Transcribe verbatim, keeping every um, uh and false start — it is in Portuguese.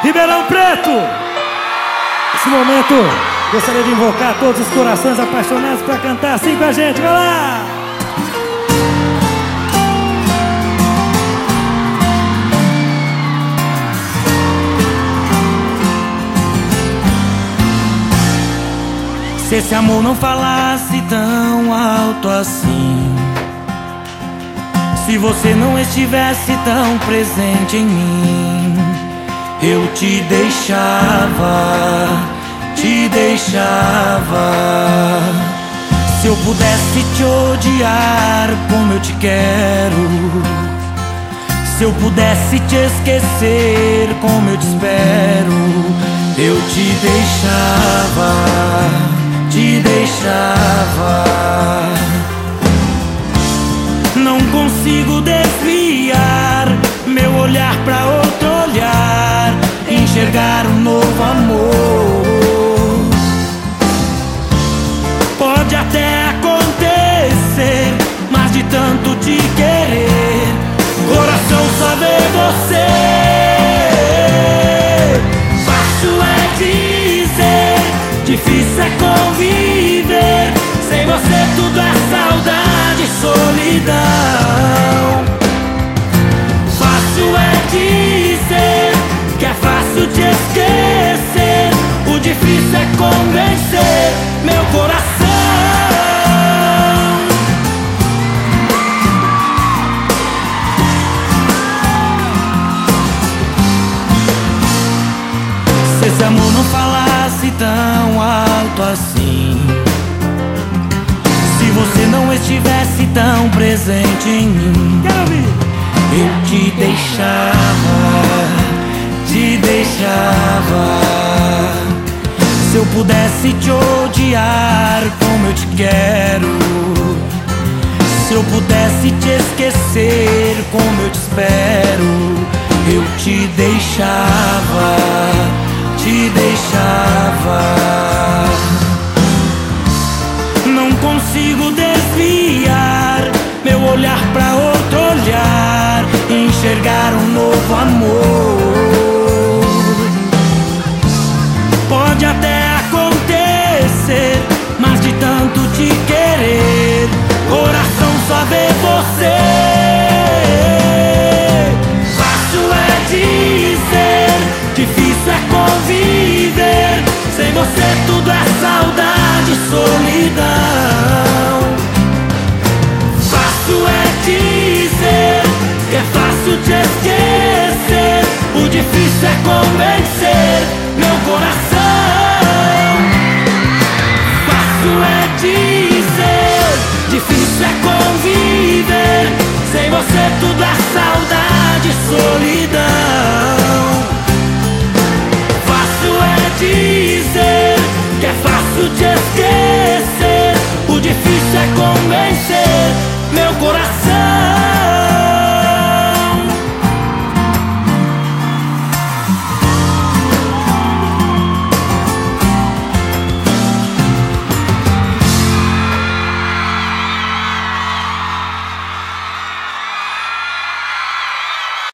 Ribeirão Preto. Nesse momento, gostaria de invocar todos os corações apaixonados para cantar assim com a gente. Vai lá! Se esse amor não falasse tão alto assim, se você não estivesse tão presente em mim, eu te deixava, te deixava. Se eu pudesse te odiar como eu te quero, se eu pudesse te esquecer como eu te espero, eu te deixava, te deixava. Não consigo desviar meu olhar pra outro olhar, enxergar um novo amor. Pode até acontecer, mas de tanto te querer, coração só vê você. Fácil é dizer, difícil é conviver. Sem você tudo é saudade e solidão. Fácil é dizer que é fácil te esquecer, o difícil é convencer meu coração. Se esse amor não falasse tão alto assim, se você não estivesse tão presente em mim, Quero ouvir. eu te deixava, te deixava. Se eu pudesse te odiar como eu te quero, se eu pudesse te esquecer como eu te espero, eu te deixava, te deixava. Não consigo desviar meu olhar pra outro olhar, enxergar um novo amor. Pode até acontecer, mas de tanto te querer, coração só vê você. Fácil é dizer, difícil é conviver. Sem você tudo é saudade e solidão. Fácil é dizer que é fácil te esquecer, o difícil é convencer meu coração. Fácil é dizer, difícil é conviver. Sem você tudo é saudade e solidão. Fácil é dizer que é fácil te esquecer, o difícil é convencer meu coração.